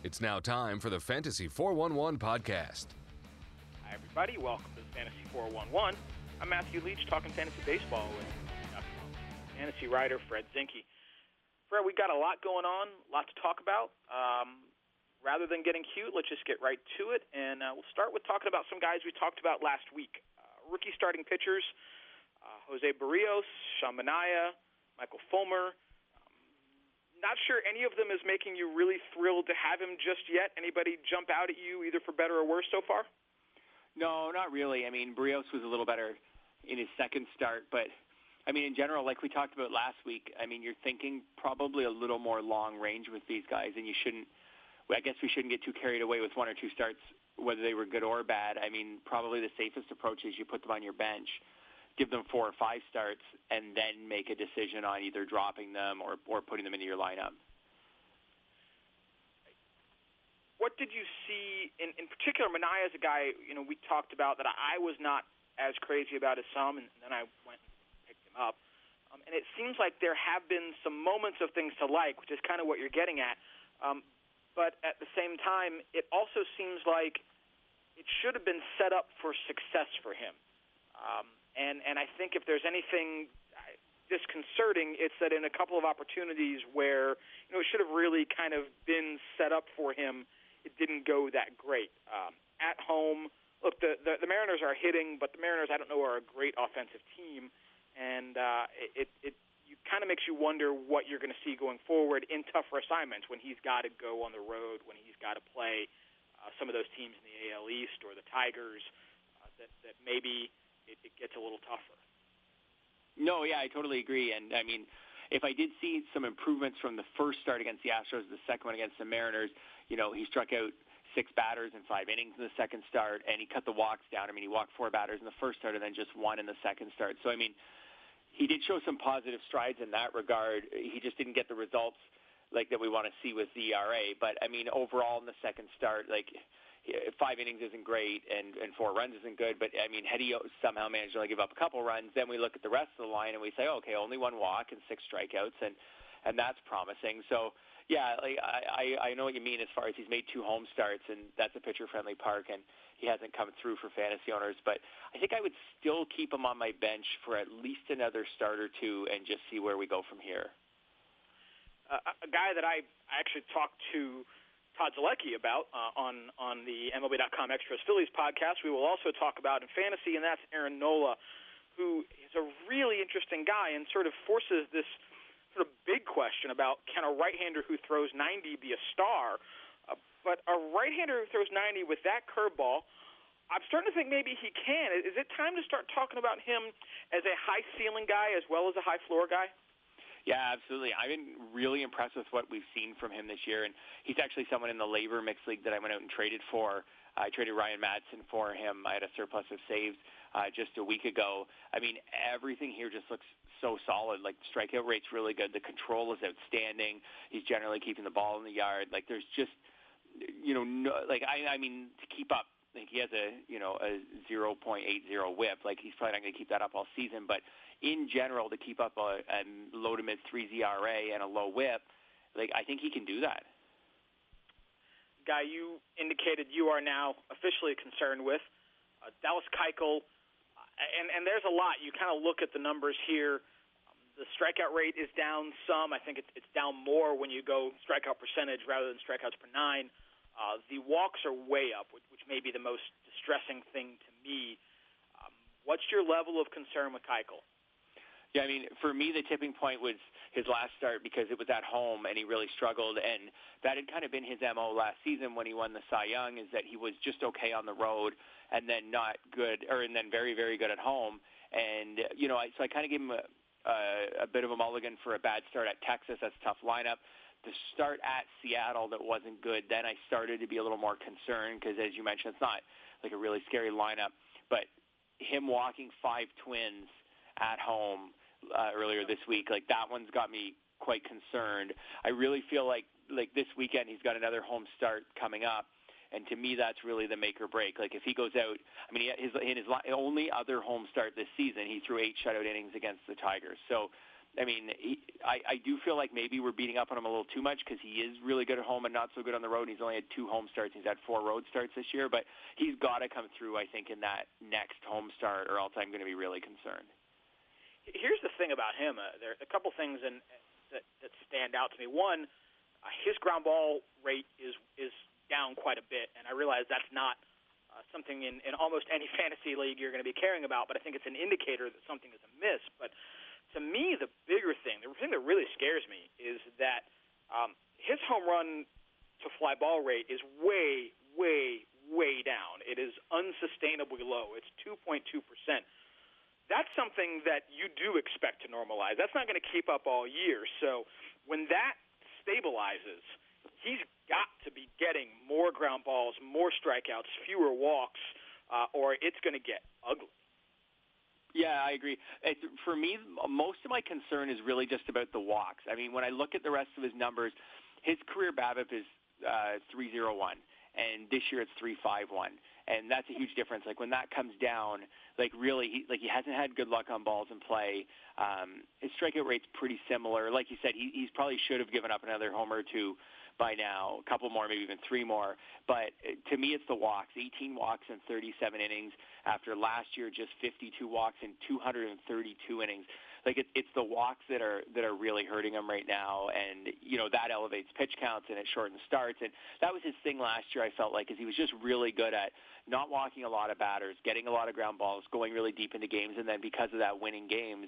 It's now time for the Fantasy 411 podcast. Hi, everybody. Welcome to the Fantasy 411. I'm Matthew Leach, talking fantasy baseball with fantasy writer Fred Zinke. Fred, we got a lot going on, a lot to talk about. Rather than getting cute, let's just get right to it, and we'll start with talking about some guys we talked about last week. Rookie starting pitchers, Jose Barrios, Sean Manaea, Michael Fulmer. Not sure any of them is making you really thrilled to have him just yet. Anybody jump out at you, either for better or worse so far? No, not really. I mean, Barrios was a little better in his second start, but I mean, in general, like we talked about last week, I mean, you're thinking probably a little more long range with these guys, and I guess we shouldn't get too carried away with one or two starts, whether they were good or bad. I mean, probably the safest approach is you put them on your bench, give them 4 or 5 starts, and then make a decision on either dropping them or putting them into your lineup. What did you see, in particular, Manaea is a guy, we talked about that I was not as crazy about as some, and then I went and picked him up. And it seems like there have been some moments of things to like, which is kind of what you're getting at. But at the same time, it also seems like it should have been set up for success for him. And I think if there's anything disconcerting, it's that in a couple of opportunities where it should have really kind of been set up for him, it didn't go that great. At home, look, the Mariners are hitting, but the Mariners, I don't know, are a great offensive team, and it kind of makes you wonder what you're going to see going forward in tougher assignments when he's got to go on the road, when he's got to play some of those teams in the AL East or the Tigers, that maybe it gets a little tougher. No, yeah, I totally agree. And, I mean, if I did see some improvements from the first start against the Astros, the second one against the Mariners, he struck out 6 batters in 5 innings in the second start, and he cut the walks down. I mean, he walked 4 batters in the first start and then just 1 in the second start. So, I mean, he did show some positive strides in that regard. He just didn't get the results like that we want to see with the ERA. But, I mean, overall in the second start, 5 innings isn't great and 4 runs isn't good, but, I mean, had he somehow managed to only give up a couple runs, then we look at the rest of the line and we say, okay, only 1 walk and 6 strikeouts, and that's promising. So, yeah, I know what you mean as far as he's made 2 home starts, and that's a pitcher-friendly park, and he hasn't come through for fantasy owners, but I think I would still keep him on my bench for at least another start or 2 and just see where we go from here. A guy that I actually talked to Todd Zalecki about on the MLB.com Extras Phillies podcast. We will also talk about in fantasy, and that's Aaron Nola, who is a really interesting guy and sort of forces this sort of big question about can a right-hander who throws 90 be a star? But a right-hander who throws 90 with that curveball, I'm starting to think maybe he can. Is it time to start talking about him as a high-ceiling guy as well as a high-floor guy? Yeah, absolutely. I've been really impressed with what we've seen from him this year, and he's actually someone in the labor mixed league that I went out and traded for. I traded Ryan Madsen for him. I had a surplus of saves just a week ago. I mean, everything here just looks so solid. Like, the strikeout rate's really good. The control is outstanding. He's generally keeping the ball in the yard. Like, there's just, I mean, to keep up, like he has a 0.80 whip. Like, he's probably not going to keep that up all season, but in general, to keep up a low to mid 3 ERA and a low whip, like, I think he can do that. Guy you indicated you are now officially concerned with, Dallas Keuchel, and there's a lot. You kind of look at the numbers here. The strikeout rate is down some. I think it's down more when you go strikeout percentage rather than strikeouts per 9. The walks are way up, which may be the most distressing thing to me. What's your level of concern with Keuchel? Yeah, I mean, for me, the tipping point was his last start because it was at home and he really struggled. And that had kind of been his MO last season when he won the Cy Young, is that he was just okay on the road and then not good, and then very, very good at home. And, so I kind of gave him a bit of a mulligan for a bad start at Texas. That's a tough lineup. The start at Seattle that wasn't good, then I started to be a little more concerned because, as you mentioned, it's not like a really scary lineup. But him walking 5 Twins at home earlier this week, like, that one's got me quite concerned. I really feel like this weekend he's got another home start coming up, and to me that's really the make or break. Like, if he goes out, I mean, in his only other home start this season, he threw 8 shutout innings against the Tigers. So I mean, I do feel like maybe we're beating up on him a little too much because he is really good at home and not so good on the road. He's only had 2 home starts. He's had 4 road starts this year, but he's got to come through, I think, in that next home start, or else I'm going to be really concerned. Here's the thing about him. There are a couple things that stand out to me. One, his ground ball rate is down quite a bit, and I realize that's not something in almost any fantasy league you're going to be caring about, but I think it's an indicator that something is amiss. But to me, the bigger thing, the thing that really scares me, is that his home run to fly ball rate is way, way, way down. It is unsustainably low. It's 2.2%. That's something that you do expect to normalize. That's not going to keep up all year. So when that stabilizes, he's got to be getting more ground balls, more strikeouts, fewer walks, or it's going to get ugly. Yeah, I agree. For me, most of my concern is really just about the walks. I mean, when I look at the rest of his numbers, his career BABIP is 3.01, and this year it's 3.51, and that's a huge difference. Like when that comes down, like really, he hasn't had good luck on balls in play. His strikeout rate's pretty similar. Like you said, he's probably should have given up another homer or two by now, a couple more, maybe even 3 more. But to me, it's the walks. 18 walks in 37 innings after last year, just 52 walks in 232 innings. Like it's the walks that are really hurting him right now, and that elevates pitch counts and it shortens starts. And that was his thing last year. I felt like, is he was just really good at not walking a lot of batters, getting a lot of ground balls, going really deep into games, and then because of that, winning games.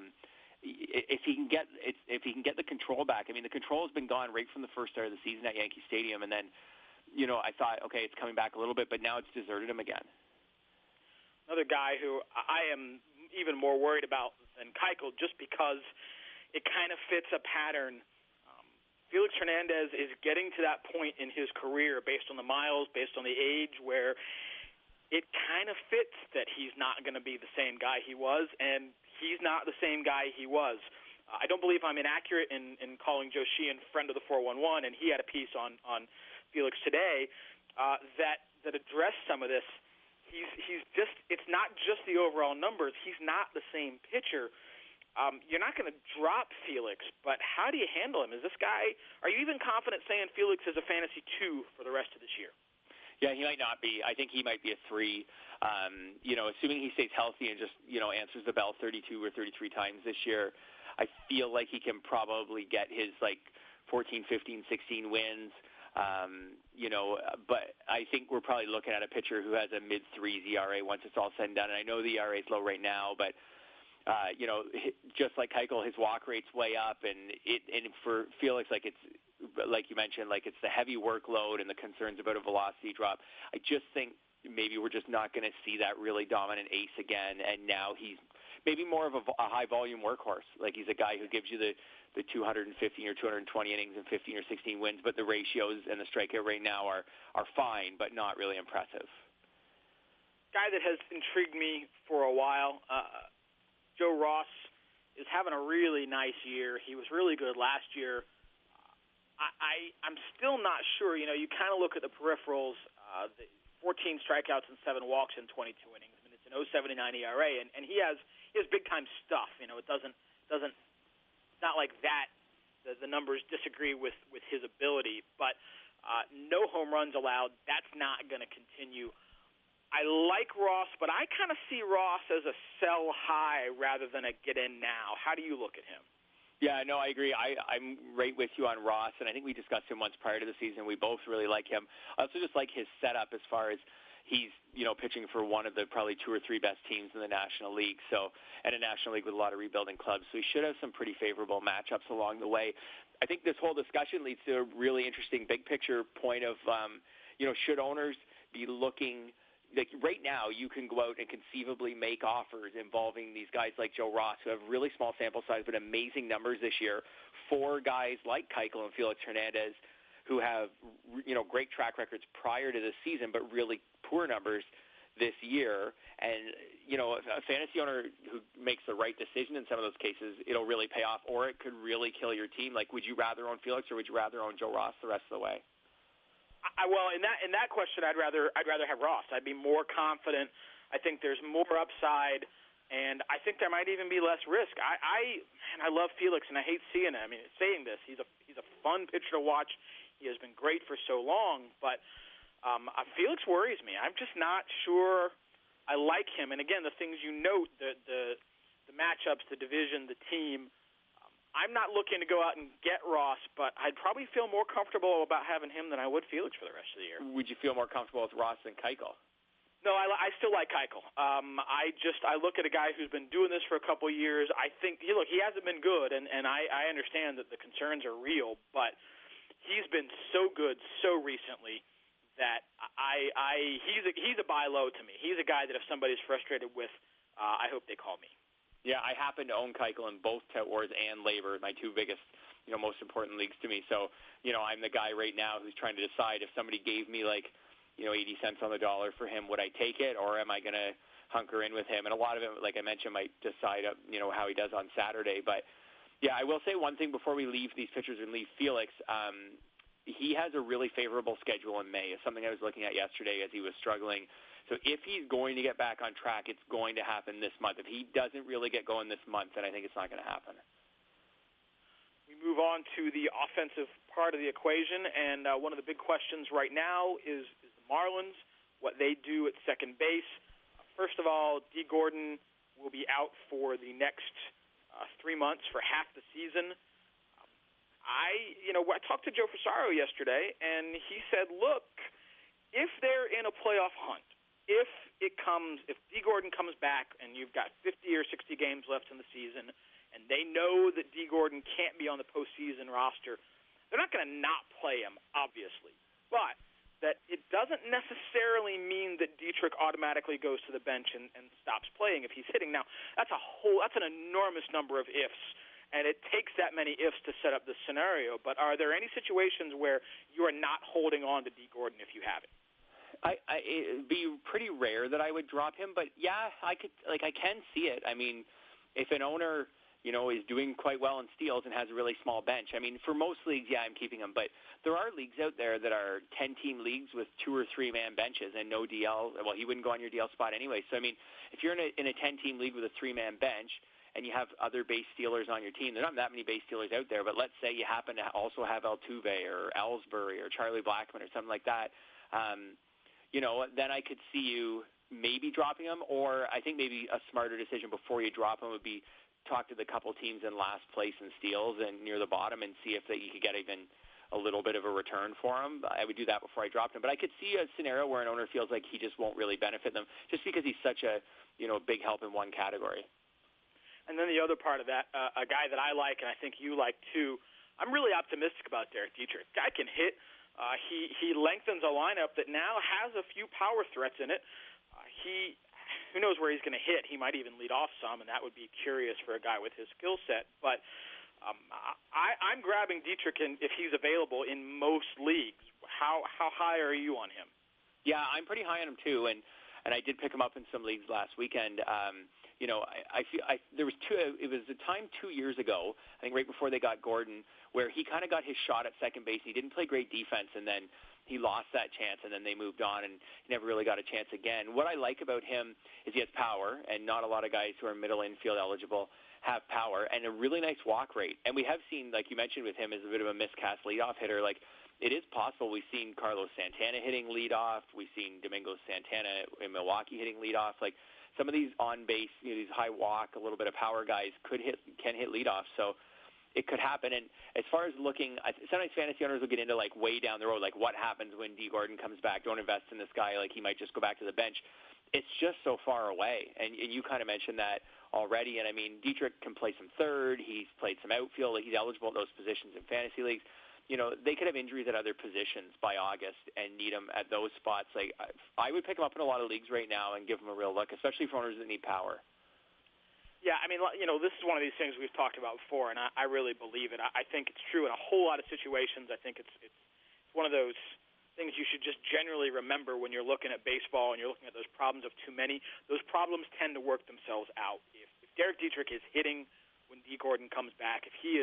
If he can get the control back, I mean, the control has been gone right from the first start of the season at Yankee Stadium, and then, I thought, okay, it's coming back a little bit, but now it's deserted him again. Another guy who I am even more worried about than Keuchel, just because it kind of fits a pattern. Felix Hernandez is getting to that point in his career, based on the miles, based on the age, where it kind of fits that he's not going to be the same guy he was, and he's not the same guy he was. I don't believe I'm inaccurate in calling Joe Sheehan friend of the 411, and he had a piece on Felix today that addressed some of this. He's just, it's not just the overall numbers. He's not the same pitcher. You're not going to drop Felix, but how do you handle him? Is this guy, are you even confident saying Felix is a fantasy 2 for the rest of this year? Yeah, he might not be. I think he might be a 3. Assuming he stays healthy and just, answers the bell 32 or 33 times this year, I feel like he can probably get his, 14, 15, 16 wins. But I think we're probably looking at a pitcher who has a mid-3s ERA once it's all said and done. And I know the ERA is low right now, but, just like Keuchel, his walk rate's way up. And for Felix, it's, like you mentioned, it's the heavy workload and the concerns about a velocity drop. I just think maybe we're just not going to see that really dominant ace again, and now he's maybe more of a high-volume workhorse. Like he's a guy who gives you the 215 or 220 innings and 15 or 16 wins, but the ratios and the strikeout right now are fine, but not really impressive. Guy that has intrigued me for a while, Joe Ross, is having a really nice year. He was really good last year. I'm still not sure. You kind of look at the peripherals, the 14 strikeouts and 7 walks in 22 innings. I mean, it's an 0.79 ERA, and he has big time stuff. It doesn't not like that. The numbers disagree with his ability, but no home runs allowed. That's not going to continue. I like Ross, but I kind of see Ross as a sell high rather than a get in now. How do you look at him? Yeah, no, I agree. I'm right with you on Ross, and I think we discussed him once prior to the season. We both really like him. I also just like his setup as far as he's, pitching for one of the probably 2 or 3 best teams in the National League, and a National League with a lot of rebuilding clubs. So he should have some pretty favorable matchups along the way. I think this whole discussion leads to a really interesting big picture point of, should owners be looking – like right now, you can go out and conceivably make offers involving these guys like Joe Ross, who have really small sample size but amazing numbers this year, for guys like Keuchel and Felix Hernandez, who have great track records prior to this season but really poor numbers this year. And a fantasy owner who makes the right decision in some of those cases, it'll really pay off, or it could really kill your team. Like, would you rather own Felix or would you rather own Joe Ross the rest of the way? Well, in that question, I'd rather have Ross. I'd be more confident. I think there's more upside And I think there might even be less risk. I love Felix, and I hate saying this. He's a fun pitcher to watch. He has been great for so long, but Felix worries me. I'm just not sure I like him. And again, the things you note, the matchups, the division, the team. I'm not looking to go out and get Ross, but I'd probably feel more comfortable about having him than I would Felix for the rest of the year. Would you feel more comfortable with Ross than Keuchel? No, I still like Keuchel. I look at a guy who's been doing this for a couple of years. I think he hasn't been good, and I understand that the concerns are real, but he's been so good so recently that he's a buy low to me. He's a guy that if somebody's frustrated with, I hope they call me. Yeah, I happen to own Keuchel in both Tout Wars and Labor, my two biggest, most important leagues to me. So, I'm the guy right now who's trying to decide if somebody gave me 80 cents on the dollar for him, would I take it, or am I going to hunker in with him? And a lot of it, like I mentioned, might decide, how he does on Saturday. But, yeah, I will say one thing before we leave these pitchers and leave Felix. He has a really favorable schedule in May. It's something I was looking at yesterday as he was struggling. So if he's going to get back on track, it's going to happen this month. If he doesn't really get going this month, then I think it's not going to happen. We move on to the offensive part of the equation, and one of the big questions right now is the Marlins, what they do at second base. First of all, Dee Gordon will be out for the next 3 months for half the season. I talked to Joe Fasaro yesterday, and he said, look, if they're in a playoff hunt, if Dee Gordon comes back and you've got 50 or 60 games left in the season, and they know that Dee Gordon can't be on the postseason roster, they're not going to not play him, obviously. But that it doesn't necessarily mean that Dietrich automatically goes to the bench and stops playing if he's hitting. Now, that's an enormous number of ifs, and it takes that many ifs to set up this scenario. But are there any situations where you are not holding on to Dee Gordon if you have it? It'd be pretty rare that I would drop him, but yeah, I can see it. I mean, if an owner is doing quite well in steals and has a really small bench. I mean, for most leagues, yeah, I'm keeping him. But there are leagues out there that are 10-team leagues with 2 or 3 man benches and no DL. Well, he wouldn't go on your DL spot anyway. So, I mean, if you're in a 10-team league with a 3-man bench and you have other base stealers on your team, there aren't that many base stealers out there. But let's say you happen to also have Altuve or Ellsbury or Charlie Blackmon or something like that, then I could see you maybe dropping him. Or I think maybe a smarter decision before you drop him would be talk to the couple teams in last place in steals and near the bottom and see if you could get even a little bit of a return for him. I would do that before I dropped him. But I could see a scenario where an owner feels like he just won't really benefit them just because he's such a big help in one category. And then the other part of that, a guy that I like and I think you like too, I'm really optimistic about Derek Dietrich. Guy can hit. He lengthens a lineup that now has a few power threats in it. Who knows where he's going to hit? He might even lead off some, and that would be curious for a guy with his skill set. But I'm grabbing Dietrich if he's available in most leagues. How high are you on him? Yeah, I'm pretty high on him too, and I did pick him up in some leagues last weekend. I feel there was it was a time 2 years ago, I think right before they got Gordon, where he kind of got his shot at second base. He didn't play great defense, and then he lost that chance, and then they moved on, and he never really got a chance again. What I like about him is he has power, and not a lot of guys who are middle infield eligible have power, and a really nice walk rate. And we have seen, like you mentioned with him, as a bit of a miscast leadoff hitter. Like, it is possible. We've seen Carlos Santana hitting leadoff. We've seen Domingo Santana in Milwaukee hitting leadoff. Like, some of these on-base, these high walk, a little bit of power guys can hit leadoff. So it could happen. And as far as looking, sometimes fantasy owners will get into way down the road, like what happens when Dee Gordon comes back. Don't invest in this guy. Like, he might just go back to the bench. It's just so far away. And you kind of mentioned that already. And I mean, Dietrich can play some third. He's played some outfield. He's eligible at those positions in fantasy leagues. They could have injuries at other positions by August and need him at those spots. Like, I would pick him up in a lot of leagues right now and give him a real look, especially for owners that need power. Yeah, I mean, this is one of these things we've talked about before, and I really believe it. I think it's true in a whole lot of situations. I think it's one of those things you should just generally remember when you're looking at baseball and you're looking at those problems of too many. Those problems tend to work themselves out. If Derek Dietrich is hitting when Dee Gordon comes back, if he's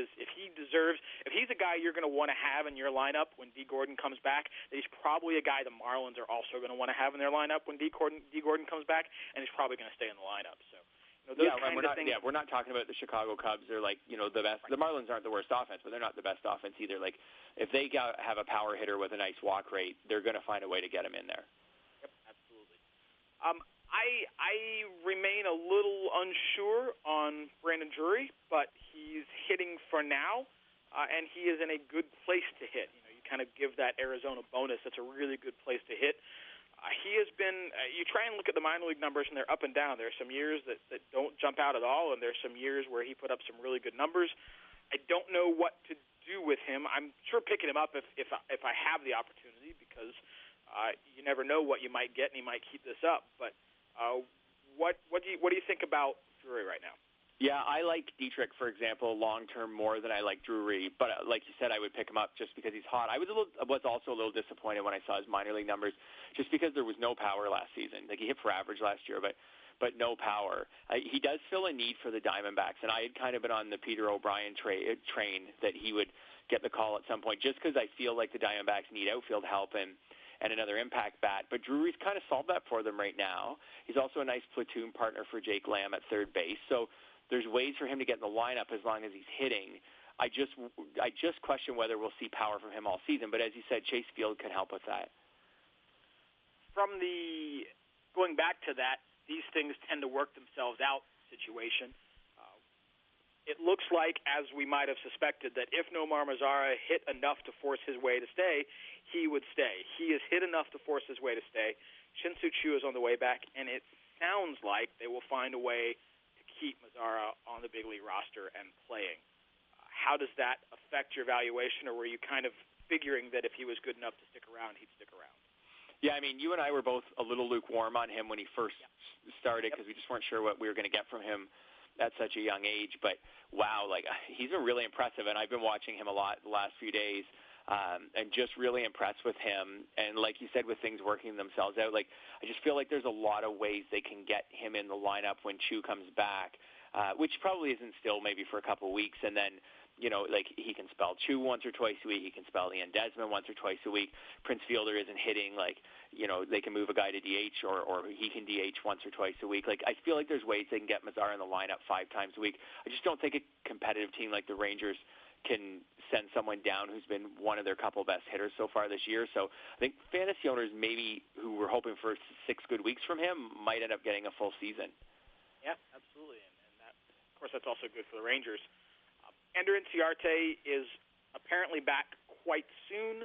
a guy you're going to want to have in your lineup when Dee Gordon comes back, then he's probably a guy the Marlins are also going to want to have in their lineup when Dee Gordon comes back, and he's probably going to stay in the lineup. So, We're not talking about the Chicago Cubs. They're like, the best. The Marlins aren't the worst offense, but they're not the best offense either. Like, if they have a power hitter with a nice walk rate, they're going to find a way to get him in there. Yep, absolutely. I remain a little unsure on Brandon Drury, but he's hitting for now, and he is in a good place to hit. You kind of give that Arizona bonus. That's a really good place to hit. He has been, you try and look at the minor league numbers, and they're up and down. There are some years that don't jump out at all, and there's some years where he put up some really good numbers. I don't know what to do with him. I'm sure picking him up if I have the opportunity, because you never know what you might get, and he might keep this up. But what do you think about Drury right now? Yeah, I like Dietrich, for example, long-term more than I like Drury. But like you said, I would pick him up just because he's hot. I was also a little disappointed when I saw his minor league numbers, just because there was no power last season. Like, he hit for average last year, but no power. He does fill a need for the Diamondbacks, and I had kind of been on the Peter O'Brien train that he would get the call at some point, just because I feel like the Diamondbacks need outfield help and another impact bat. But Drury's kind of solved that for them right now. He's also a nice platoon partner for Jake Lamb at third base. So there's ways for him to get in the lineup as long as he's hitting. I just question whether we'll see power from him all season. But as you said, Chase Field can help with that. Going back to that, these things tend to work themselves out situation. It looks like, as we might have suspected, that if Nomar Mazara hit enough to force his way to stay, he would stay. He has hit enough to force his way to stay. Shin-Soo Choo is on the way back, and it sounds like they will find a way to keep Mazara on the big league roster and playing. How does that affect your valuation, or were you kind of figuring that if he was good enough to stick around, he'd stick around? Yeah, I mean, you and I were both a little lukewarm on him when he first started, because we just weren't sure what we were going to get from him at such a young age. But wow, like, he's been really impressive, and I've been watching him a lot the last few days, and just really impressed with him. And like you said, with things working themselves out, like, I just feel like there's a lot of ways they can get him in the lineup when Choo comes back, which probably isn't still maybe for a couple of weeks. And then, like, he can spell Choo once or twice a week. He can spell Ian Desmond once or twice a week. Prince Fielder isn't hitting, like, they can move a guy to DH, or he can DH once or twice a week. Like, I feel like there's ways they can get Mazara in the lineup 5 times a week. I just don't think a competitive team like the Rangers can send someone down who's been one of their couple best hitters so far this year. So I think fantasy owners maybe who were hoping for 6 good weeks from him might end up getting a full season. Yeah, absolutely. And that, of course, that's also good for the Rangers. Ender Inciarte is apparently back quite soon.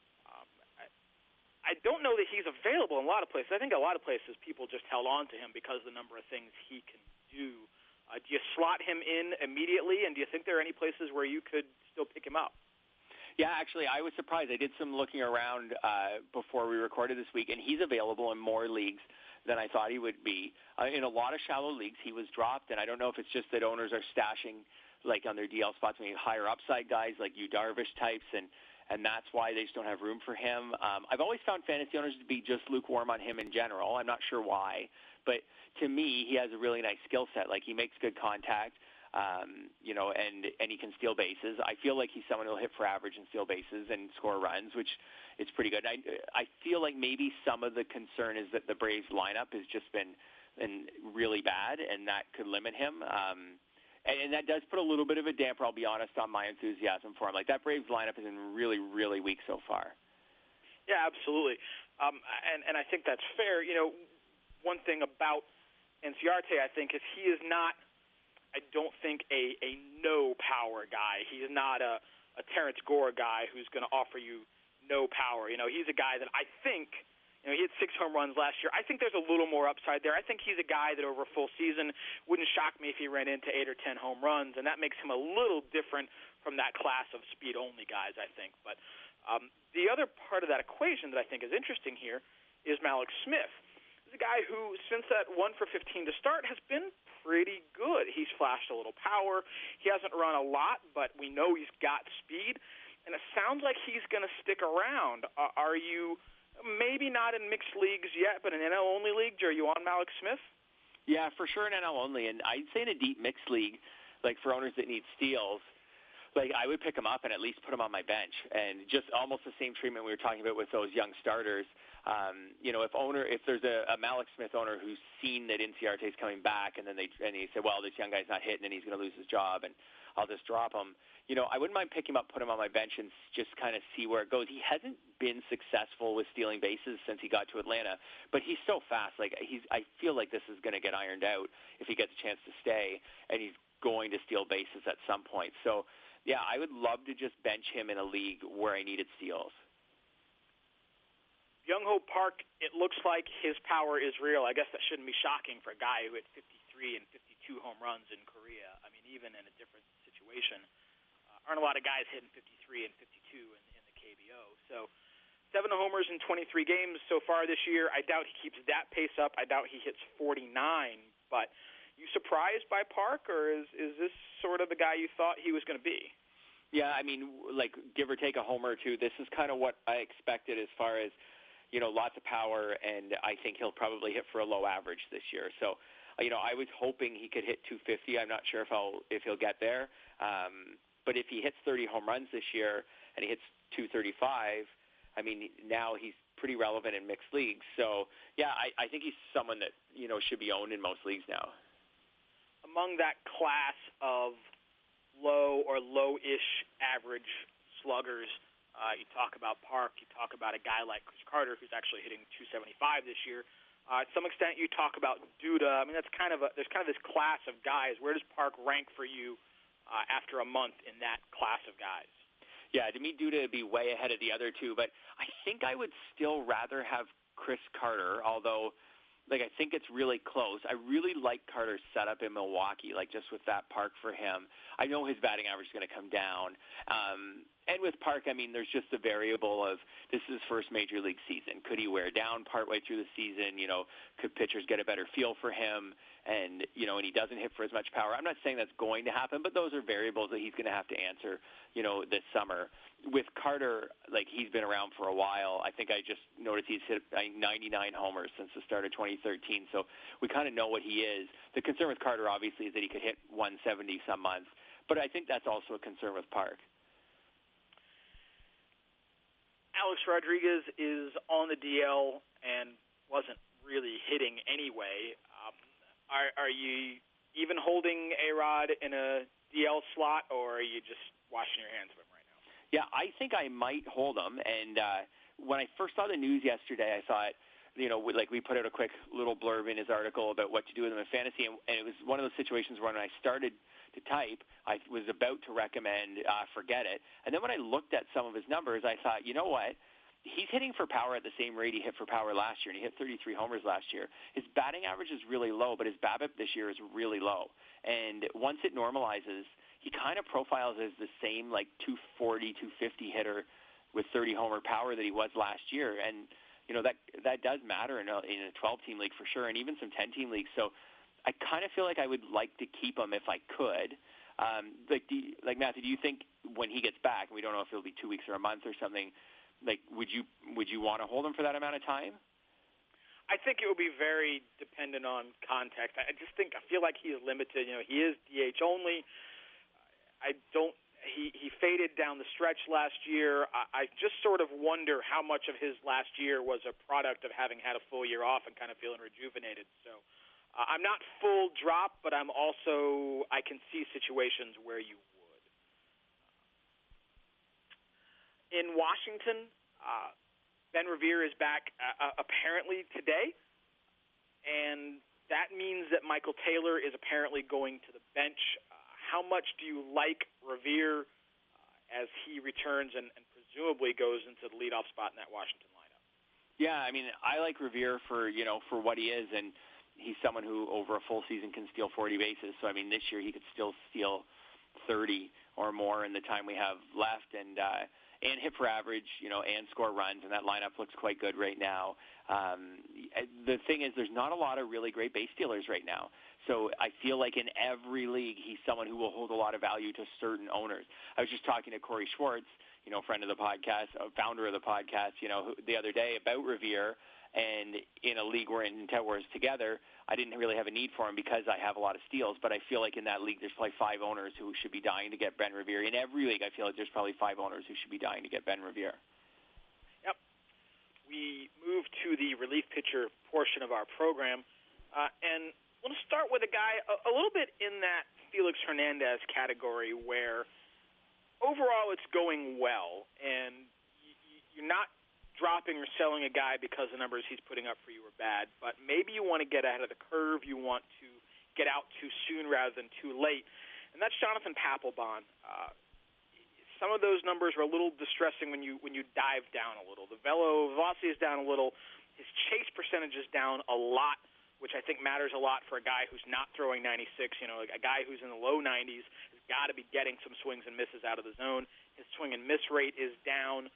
I don't know that he's available in a lot of places. I think a lot of places people just held on to him because of the number of things he can do. Do you slot him in immediately, and do you think there are any places where you could still pick him up? Yeah, actually, I was surprised. I did some looking around before we recorded this week, and he's available in more leagues than I thought he would be. In a lot of shallow leagues, he was dropped, and I don't know if it's just that owners are stashing, like, on their DL spots, maybe higher upside guys like Yu Darvish types, and that's why they just don't have room for him. I've always found fantasy owners to be just lukewarm on him in general. I'm not sure why, but to me, he has a really nice skill set. Like, he makes good contact, and he can steal bases. I feel like he's someone who'll hit for average and steal bases and score runs, which is pretty good. I feel like maybe some of the concern is that the Braves lineup has just been really bad, and that could limit him. And that does put a little bit of a damper, I'll be honest, on my enthusiasm for him. Like, that Braves lineup has been really, really weak so far. Yeah, absolutely. And I think that's fair. One thing about Inciarte, I think, is he is not, I don't think, a no-power guy. He's not a Terrence Gore guy who's going to offer you no power. He's a guy that I think, he had 6 home runs last year. I think there's a little more upside there. I think he's a guy that over a full season wouldn't shock me if he ran into 8 or 10 home runs, and that makes him a little different from that class of speed-only guys, I think. But the other part of that equation that I think is interesting here is Mallex Smith. He's a guy who, since that 1 for 15 to start, has been pretty good. He's flashed a little power. He hasn't run a lot, but we know he's got speed, and it sounds like he's going to stick around. Are you... Maybe not in mixed leagues yet, but in NL-only league, are you on Mallex Smith? Yeah, for sure in NL-only. And I'd say in a deep mixed league, like for owners that need steals, Like, I would pick him up and at least put him on my bench, and just almost the same treatment we were talking about with those young starters. If there's a Malik Smith owner who's seen that Inciarte is coming back, and he said, well, this young guy's not hitting and he's going to lose his job, and I'll just drop him. I wouldn't mind picking him up, put him on my bench, and just kind of see where it goes. He hasn't been successful with stealing bases since he got to Atlanta, but he's so fast. I feel like this is going to get ironed out if he gets a chance to stay, and he's going to steal bases at some point. So, yeah, I would love to just bench him in a league where I needed steals. Young-Ho Park, it looks like his power is real. I guess that shouldn't be shocking for a guy who hit 53 and 52 home runs in Korea. I mean, even in a different situation, aren't a lot of guys hitting 53 and 52 in the KBO. So 7 homers in 23 games so far this year. I doubt he keeps that pace up. I doubt he hits 49. But you surprised by Park, or is this sort of the guy you thought he was going to be? Yeah, I mean, like, give or take a homer or two, this is kind of what I expected as far as, lots of power, and I think he'll probably hit for a low average this year. So, I was hoping he could hit 250. I'm not sure if he'll get there. But if he hits 30 home runs this year and he hits 235, I mean, now he's pretty relevant in mixed leagues. So, yeah, I think he's someone that, should be owned in most leagues now. Among that class of low or low-ish average sluggers, you talk about Park, you talk about a guy like Chris Carter, who's actually hitting 275 this year. To some extent, you talk about Duda. I mean, there's kind of this class of guys. Where does Park rank for you after a month in that class of guys? Yeah, to me, Duda would be way ahead of the other two, but I think I would still rather have Chris Carter, although I think it's really close. I really like Carter's setup in Milwaukee, just with that Park for him. I know his batting average is going to come down. And with Park, I mean, there's just the variable of this is his first major league season. Could he wear down partway through the season? Could pitchers get a better feel for him? And he doesn't hit for as much power. I'm not saying that's going to happen, but those are variables that he's going to have to answer, this summer. With Carter, he's been around for a while. I think I just noticed he's hit 99 homers since the start of 2013, so we kind of know what he is. The concern with Carter, obviously, is that he could hit 170 some months, but I think that's also a concern with Park. Alex Rodriguez is on the DL and wasn't really hitting anyway. Are you even holding A-Rod in a DL slot, or are you just washing your hands of him right now? Yeah, I think I might hold him. And when I first saw the news yesterday, I thought, we put out a quick little blurb in his article about what to do with him in fantasy, and it was one of those situations where when I started to type, I was about to recommend forget it. And then when I looked at some of his numbers, I thought, you know what? He's hitting for power at the same rate he hit for power last year, and he hit 33 homers last year. His batting average is really low, but his BABIP this year is really low. And once it normalizes, he kind of profiles as the same 240, 250 hitter with 30 homer power that he was last year. And, that does matter in a 12-team league for sure, and even some 10-team leagues. So I kind of feel like I would like to keep him if I could. Matthew, do you think when he gets back, and we don't know if it'll be 2 weeks or a month or something, would you want to hold him for that amount of time? I think it would be very dependent on context. I feel like he is limited. He is DH only. He faded down the stretch last year. I just sort of wonder how much of his last year was a product of having had a full year off and kind of feeling rejuvenated. So I'm not full drop, but I can see situations where you would. In Washington, Ben Revere is back apparently today, and that means that Michael Taylor is apparently going to the bench. How much do you like Revere as he returns and presumably goes into the leadoff spot in that Washington lineup? Yeah, I mean, I like Revere for what he is, and he's someone who over a full season can steal 40 bases. So, I mean, this year he could still steal 30 or more in the time we have left, and hit for average, and score runs, and that lineup looks quite good right now. The thing is, there's not a lot of really great base stealers right now. So I feel like in every league, he's someone who will hold a lot of value to certain owners. I was just talking to Corey Schwartz, friend of the podcast, founder of the podcast, the other day about Revere, And in a league we're in Towers together, I didn't really have a need for him because I have a lot of steals. But I feel like in that league, there's probably 5 owners who should be dying to get Ben Revere. In every league, I feel like there's probably 5 owners who should be dying to get Ben Revere. Yep. We move to the relief pitcher portion of our program. And we'll start with a guy a little bit in that Felix Hernandez category where overall it's going well, and you're not dropping or selling a guy because the numbers he's putting up for you are bad, but maybe you want to get ahead of the curve. You want to get out too soon rather than too late, and that's Jonathan Papelbon. Some of those numbers are a little distressing when you dive down a little. The velocity is down a little. His chase percentage is down a lot, which I think matters a lot for a guy who's not throwing 96. Like a guy who's in the low 90s has got to be getting some swings and misses out of the zone. His swing and miss rate is down.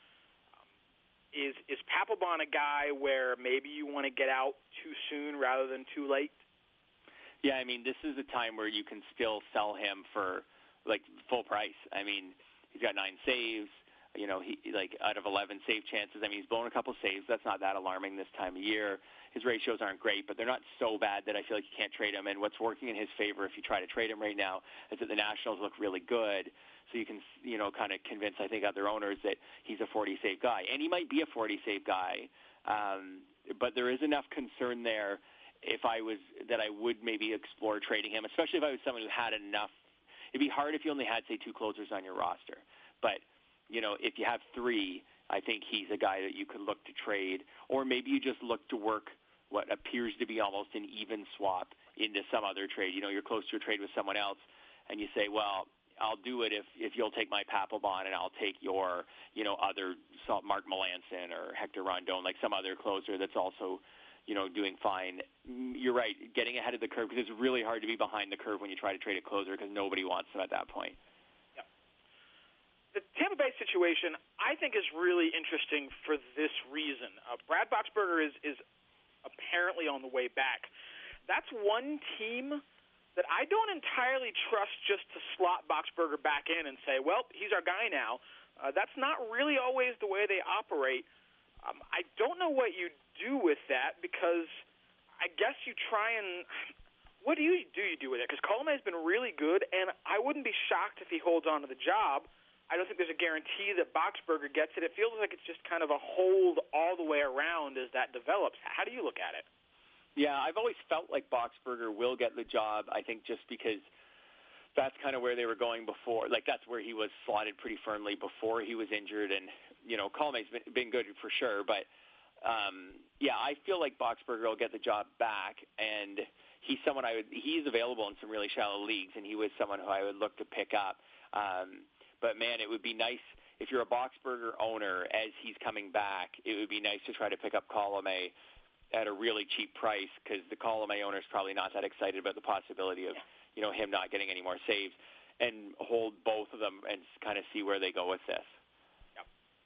Is Papelbon a guy where maybe you want to get out too soon rather than too late? Yeah, I mean, this is a time where you can still sell him for, like, full price. I mean, he's got 9 saves. He out of 11 save chances. I mean, he's blown a couple saves. That's not that alarming this time of year. His ratios aren't great, but they're not so bad that I feel like you can't trade him. And what's working in his favor if you try to trade him right now is that the Nationals look really good. So you can, kind of convince, I think, other owners that he's a 40-save guy. And he might be a 40-save guy, but there is enough concern there that I would maybe explore trading him, especially if I was someone who had enough. It'd be hard if you only had, say, 2 closers on your roster. But, if you have 3, I think he's a guy that you could look to trade. Or maybe you just look to work what appears to be almost an even swap into some other trade. You're close to a trade with someone else, and you say, well, I'll do it if you'll take my Papelbon and I'll take your, other Mark Melancon or Hector Rondon, like some other closer that's also, doing fine. You're right, getting ahead of the curve, because it's really hard to be behind the curve when you try to trade a closer because nobody wants them at that point. Yep. The Tampa Bay situation, I think, is really interesting for this reason. Brad Boxberger is apparently on the way back. That's one team that I don't entirely trust just to slot Boxberger back in and say, well, he's our guy now. That's not really always the way they operate. I don't know what you do with that, because I guess you try and – what do you do with it? Because Colomé has been really good, and I wouldn't be shocked if he holds on to the job. I don't think there's a guarantee that Boxberger gets it. It feels like it's just kind of a hold all the way around as that develops. How do you look at it? Yeah, I've always felt like Boxberger will get the job, I think, just because that's kind of where they were going before. Like, that's where he was slotted pretty firmly before he was injured. And, Colomé's been good for sure. But, I feel like Boxberger will get the job back. And he's someone he's available in some really shallow leagues, and he was someone who I would look to pick up. But, man, it would be nice if you're a Boxberger owner as he's coming back. It would be nice to try to pick up Colomé at a really cheap price, because the Colomé owner is probably not that excited about the possibility of, him not getting any more saves, and hold both of them and kind of see where they go with this. Yep.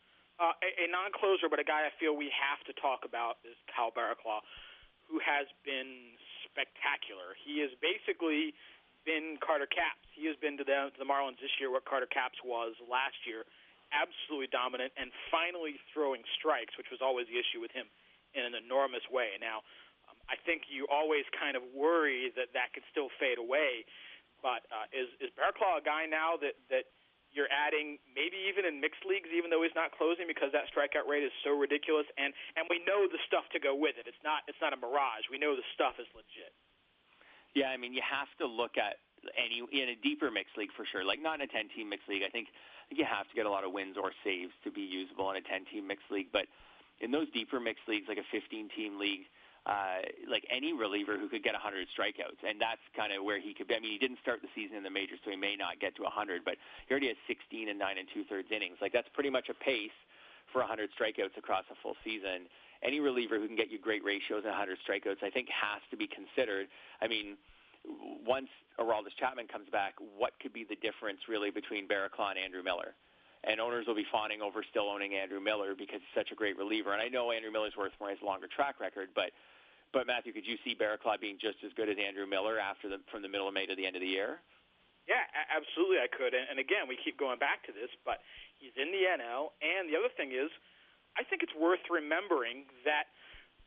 A non-closer, but a guy I feel we have to talk about is Cal Barraclough, who has been spectacular. He has basically been Carter Capps. He has been to the Marlins this year what Carter Capps was last year, absolutely dominant, and finally throwing strikes, which was always the issue with him, in an enormous way. Now, I think you always kind of worry that could still fade away, but is Barraclough a guy now that you're adding maybe even in mixed leagues, even though he's not closing, because that strikeout rate is so ridiculous, and we know the stuff to go with it. It's not a mirage. We know the stuff is legit. Yeah, I mean, you have to look at in a deeper mixed league for sure, like not in a 10-team mixed league. I think you have to get a lot of wins or saves to be usable in a 10-team mixed league, but in those deeper mixed leagues, like a 15-team league, like any reliever who could get 100 strikeouts, and that's kind of where he could be. I mean, he didn't start the season in the majors, so he may not get to 100, but he already has 16 and 9 2/3 innings. Like, that's pretty much a pace for 100 strikeouts across a full season. Any reliever who can get you great ratios and 100 strikeouts, I think, has to be considered. I mean, once Aroldis Chapman comes back, what could be the difference really between Barraclough and Andrew Miller? And owners will be fawning over still owning Andrew Miller because he's such a great reliever. And I know Andrew Miller's worth more, has a longer track record, but Matthew, could you see Barraclough being just as good as Andrew Miller from the middle of May to the end of the year? Yeah, absolutely I could. And again, we keep going back to this, but he's in the NL. And the other thing is, I think it's worth remembering that the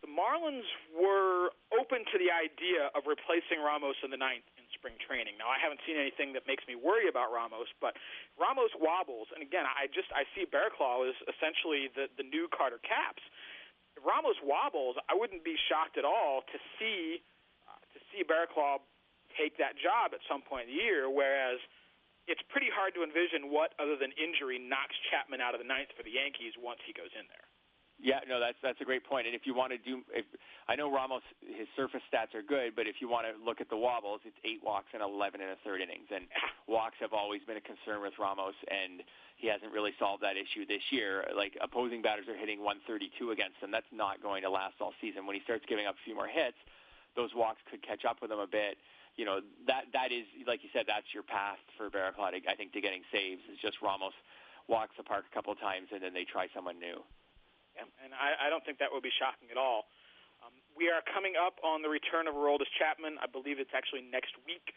the Marlins were open to the idea of replacing Ramos in the ninth in spring training. Now, I haven't seen anything that makes me worry about Ramos, but Ramos wobbles, and again, I see Bearclaw as essentially the new Carter Capps. If Ramos wobbles, I wouldn't be shocked at all to see Bearclaw take that job at some point in the year, whereas it's pretty hard to envision what, other than injury, knocks Chapman out of the ninth for the Yankees once he goes in there. Yeah, no, that's a great point. And if you want to I know Ramos, his surface stats are good, but if you want to look at the wobbles, it's 8 walks and 11 in a third innings. And walks have always been a concern with Ramos, and he hasn't really solved that issue this year. Like, opposing batters are hitting 132 against him. That's not going to last all season. When he starts giving up a few more hits, those walks could catch up with him a bit. You know, that is, like you said, that's your path for Bearclaw, I think, to getting saves. Is just Ramos walks the park a couple of times, and then they try someone new. Yeah, and I don't think that would be shocking at all. We are coming up on the return of Aroldis Chapman. I believe it's actually next week.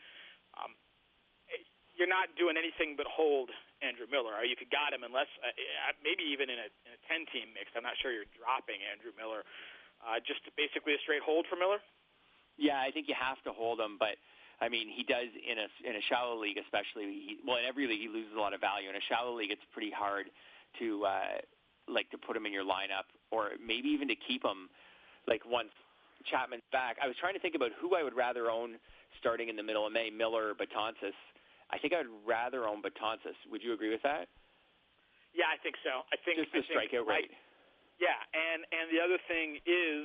You're not doing anything but hold Andrew Miller. Or if you got him, unless maybe even in a 10-team mix, I'm not sure you're dropping Andrew Miller. Just basically a straight hold for Miller? Yeah, I think you have to hold him, but I mean, he does in a shallow league, especially. In every league, he loses a lot of value. In a shallow league, it's pretty hard to to put him in your lineup, or maybe even to keep him. Like once Chapman's back, I was trying to think about who I would rather own starting in the middle of May, Miller or Betances. I think I would rather own Betances. Would you agree with that? Yeah, I think so. I think just the strikeout rate. Yeah, and the other thing is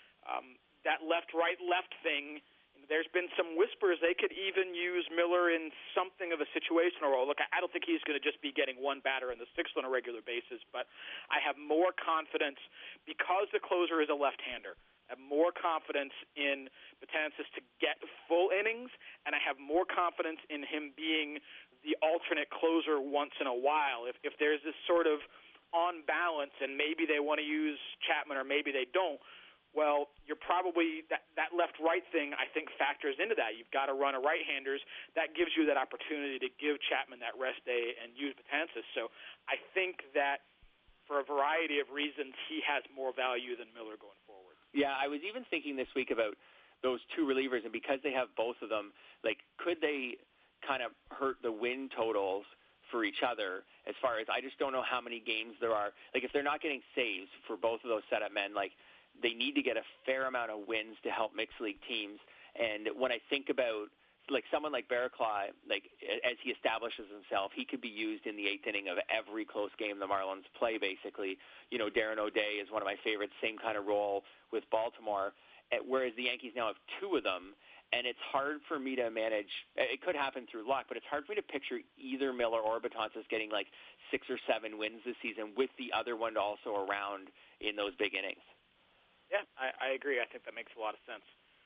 that left-right left thing. There's been some whispers they could even use Miller in something of a situational role. Look, I don't think he's going to just be getting one batter in the sixth on a regular basis, but I have more confidence because the closer is a left-hander. I have more confidence in Betances to get full innings, and I have more confidence in him being the alternate closer once in a while. If there's this sort of on balance, and maybe they want to use Chapman or maybe they don't, well, you're probably that left-right thing, I think, factors into that. You've got to run a right-handers. That gives you that opportunity to give Chapman that rest day and use Betances. So I think that for a variety of reasons, he has more value than Miller going forward. Yeah, I was even thinking this week about those two relievers, and because they have both of them, like, could they kind of hurt the win totals for each other as far as I just don't know how many games there are. Like, if they're not getting saves for both of those setup men, like, they need to get a fair amount of wins to help mixed league teams. And when I think about like someone like Bearclaw, like as he establishes himself, he could be used in the eighth inning of every close game the Marlins play, basically. You know, Darren O'Day is one of my favorites, same kind of role with Baltimore, whereas the Yankees now have two of them. And it's hard for me to manage. It could happen through luck, but it's hard for me to picture either Miller or Betances getting like 6 or 7 wins this season with the other one also around in those big innings. Yeah, I agree. I think that makes a lot of sense.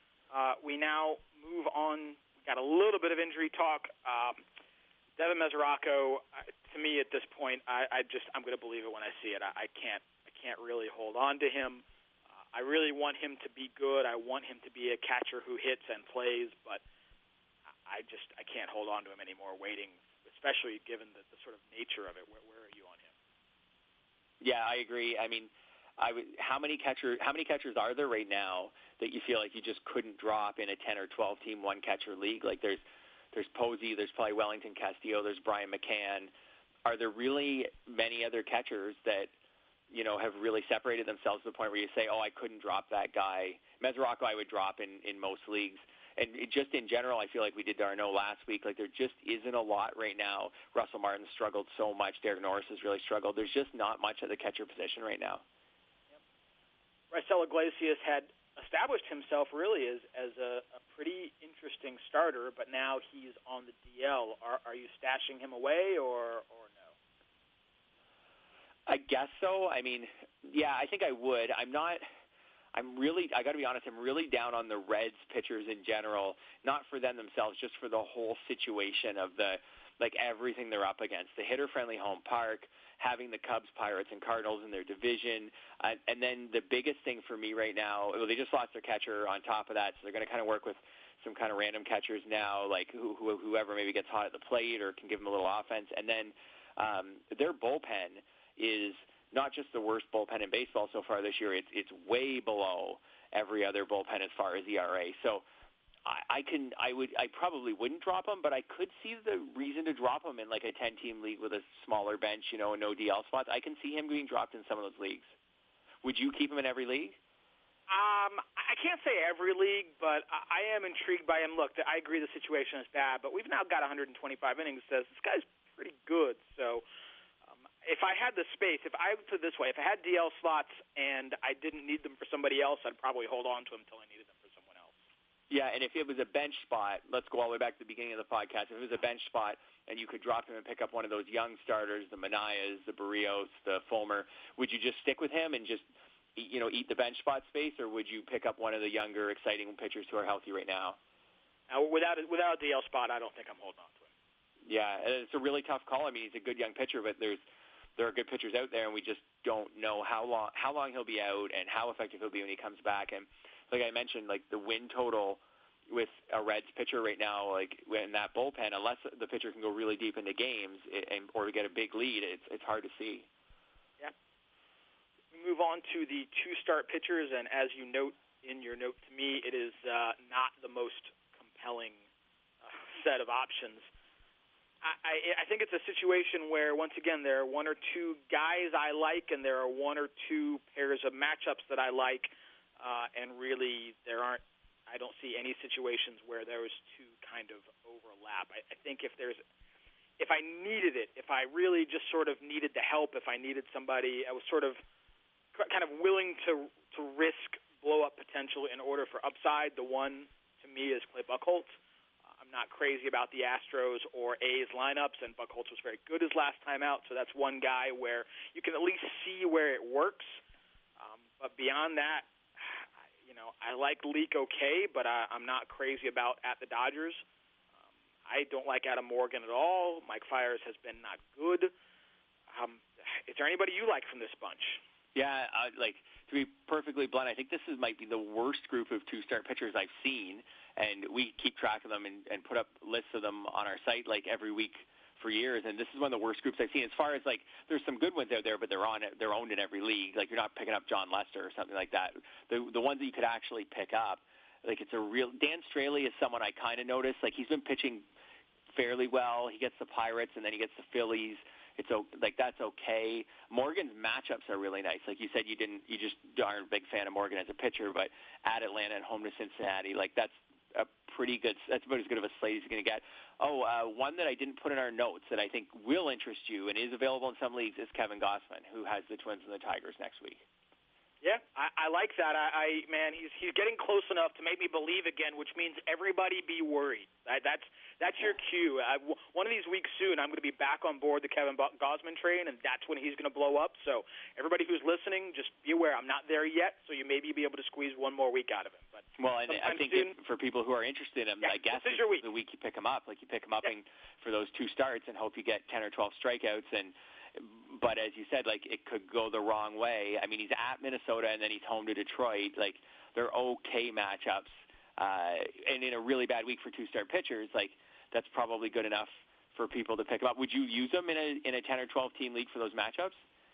We now move on. We got a little bit of injury talk. Devin Mesoraco, to me at this point, I'm going to believe it when I see it. I can't really hold on to him. I really want him to be good. I want him to be a catcher who hits and plays, but I can't hold on to him anymore. Waiting, especially given the sort of nature of it. Where are you on him? Yeah, I agree. I mean, how many catchers are there right now that you feel like you just couldn't drop in a 10 or 12 team one catcher league? Like there's Posey, there's probably Wellington Castillo, there's Brian McCann. Are there really many other catchers that, you know, have really separated themselves to the point where you say, oh, I couldn't drop that guy? Mesoraco I would drop in most leagues. And just in general, I feel like we did d'Arnaud last week. Like there just isn't a lot right now. Russell Martin struggled so much. Derek Norris has really struggled. There's just not much at the catcher position right now. Raisel Iglesias had established himself really as a pretty interesting starter, but now he's on the DL. Are you stashing him away or no? I guess so. I mean, yeah, I think I would. I got to be honest, I'm really down on the Reds pitchers in general, not for them themselves, just for the whole situation of everything they're up against. The hitter-friendly home park, having the Cubs, Pirates, and Cardinals in their division. And then the biggest thing for me right now, they just lost their catcher on top of that, so they're going to kind of work with some kind of random catchers now, like whoever maybe gets hot at the plate or can give them a little offense. And then their bullpen is not just the worst bullpen in baseball so far this year. It's way below every other bullpen as far as ERA. So I probably wouldn't drop him, but I could see the reason to drop him in like a 10-team league with a smaller bench, and no DL spots. I can see him being dropped in some of those leagues. Would you keep him in every league? I can't say every league, but I am intrigued by him. Look, I agree the situation is bad, but we've now got 125 innings. Says this guy's pretty good. So if I had the space, if I put it this way, if I had DL slots and I didn't need them for somebody else, I'd probably hold on to him until I needed them for someone else. Yeah, and if it was a bench spot, let's go all the way back to the beginning of the podcast. If it was a bench spot and you could drop him and pick up one of those young starters, the Manayas, the Barrios, the Fulmer, would you just stick with him and just eat the bench spot space, or would you pick up one of the younger, exciting pitchers who are healthy right now? Without a DL spot, I don't think I'm holding on to him. Yeah, it's a really tough call. I mean, he's a good young pitcher, but there are good pitchers out there, and we just don't know how long he'll be out and how effective he'll be when he comes back. And like I mentioned, like the win total with a Reds pitcher right now, like in that bullpen, unless the pitcher can go really deep into games or get a big lead, it's hard to see. Yeah. We move on to the two-start pitchers, and as you note in your note to me, it is not the most compelling set of options. I think it's a situation where, once again, there are one or two guys I like, and there are one or two pairs of matchups that I like, and really I don't see any situations where those two kind of overlap. I think if I needed it, if I really just sort of needed the help, if I needed somebody, I was sort of kind of willing to risk blow-up potential in order for upside. The one, to me, is Clay Buchholz. I'm not crazy about the Astros or A's lineups, and Buchholz was very good his last time out, so that's one guy where you can at least see where it works. But beyond that, I like Leake okay, but I'm not crazy about at the Dodgers. I don't like Adam Morgan at all. Mike Fiers has been not good. Is there anybody you like from this bunch? Yeah, to be perfectly blunt, I think this might be the worst group of two-start pitchers I've seen, and we keep track of them and put up lists of them on our site like every week for years, and this is one of the worst groups I've seen. As far as there's some good ones out there, but they're owned in every league. Like you're not picking up John Lester or something like that. The ones that you could actually pick up, like it's a real. Dan Straley is someone I kind of noticed. Like he's been pitching fairly well. He gets the Pirates and then he gets the Phillies. That's okay. Morgan's matchups are really nice. Like you said, you just aren't a big fan of Morgan as a pitcher, but at Atlanta and home to Cincinnati, that's a pretty good. That's about as good of a slate as you're going to get. One that I didn't put in our notes that I think will interest you and is available in some leagues is Kevin Gausman, who has the Twins and the Tigers next week. Yeah, I like that. Man, he's getting close enough to make me believe again, which means everybody be worried. That's your cue. One of these weeks soon, I'm going to be back on board the Kevin Gausman train, and that's when he's going to blow up. So everybody who's listening, just be aware. I'm not there yet, so you maybe be able to squeeze one more week out of him. But I think for people who are interested in him, I guess this is your week. The week you pick him up. Like you pick him up for those two starts and hope you get 10 or 12 strikeouts But as you said, it could go the wrong way. I mean, he's at Minnesota and then he's home to Detroit. They're okay matchups. And in a really bad week for two-start pitchers, that's probably good enough for people to pick him up. Would you use him in a 10 or 12-team league for those matchups?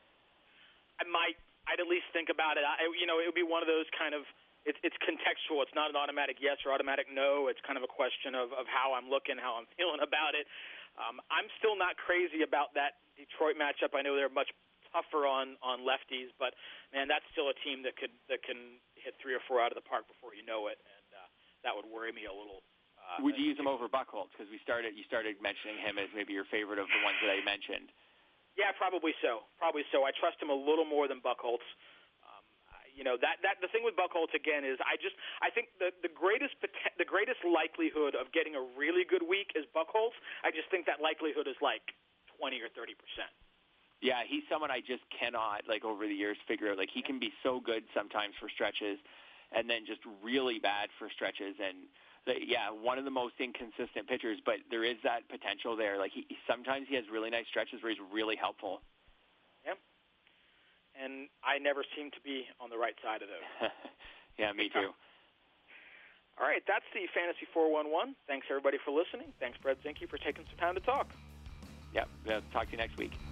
I might. I'd at least think about it. It would be one of those kind of it's contextual. It's not an automatic yes or automatic no. It's kind of a question of how I'm looking, how I'm feeling about it. I'm still not crazy about that Detroit matchup. I know they're much tougher on lefties, but man, that's still a team that can hit 3 or 4 out of the park before you know it, and that would worry me a little. Would you use him over Buchholz? Because you started mentioning him as maybe your favorite of the ones that I mentioned. Yeah, probably so. I trust him a little more than Buchholz. The thing with Buchholz again is I think the greatest likelihood of getting a really good week is Buchholz. I just think that likelihood is 20 or 30%. Yeah, he's someone I just cannot over the years figure out. He can be so good sometimes for stretches, and then just really bad for stretches. And one of the most inconsistent pitchers, but there is that potential there. Sometimes he has really nice stretches where he's really helpful. Yeah. And I never seem to be on the right side of those. Yeah, me too. All right, that's the Fantasy 411. Thanks, everybody, for listening. Thanks, Brett Zinke, for taking some time to talk. Yep, talk to you next week.